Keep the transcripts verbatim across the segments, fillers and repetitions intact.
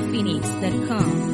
phoenix dot com.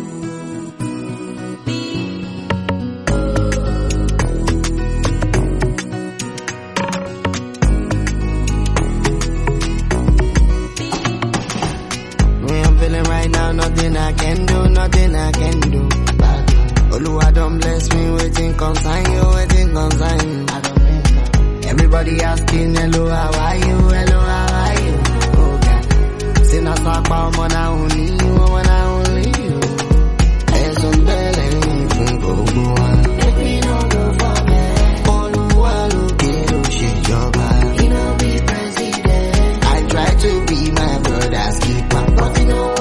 Right now, nothing I can do, nothing I can do. Oluwa don't bless me, waiting consign you, waiting consign. Everybody asking, hello, how are you, hello, how are you? Oh God, say na sapa, mona only you, mona only you. There's some belly, from go go on. Let me know go for me. Oluwa look at shit your body. You know be president. I try to be my brother's keeper, but you know.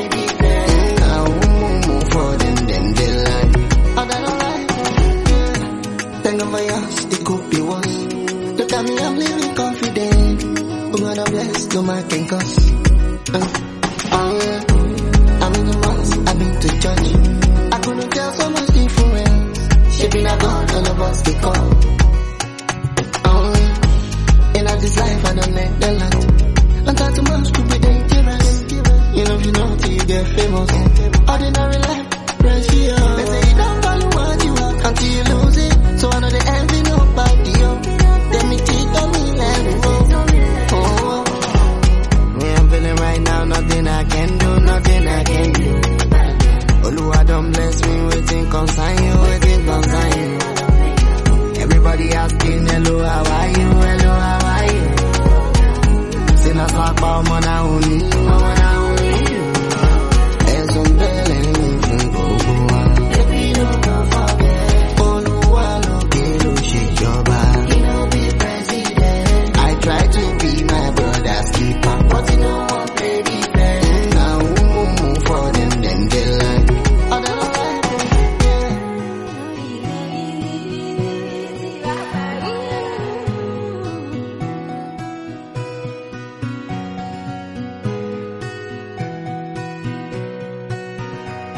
I'm living confident. Who gonna bless no man can cause. Uh, uh, I'm in the mosque, I've been to church. I couldn't tell so much influence. Shaping a God, all of us they call. Uh, in this life, I don't make the lot. And talk too much could be dangerous. You know, if you know till you get famous. Ordinary life, precious. They say you don't value what you want until you lose it. So I know they envy nobody, yo. Let me cheat on me, let me go. Oh, me I'm feeling right now, nothing I can do, nothing I can do. Oluwa don't bless me, waiting consign you, waiting consign you. Everybody asking, hello, how are you, hello, how are you? Say na sapa, mona only you, mona only you. There's some belly, from go go on. Let me know go for me. Oluwa look at you, shake your body. Try to be my brother's keeper, but you know what, baby, man. Now move, move for them, then they like. Oh, they're alright,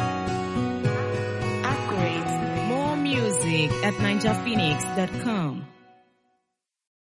Upgrade more music at ninja phoenix dot com.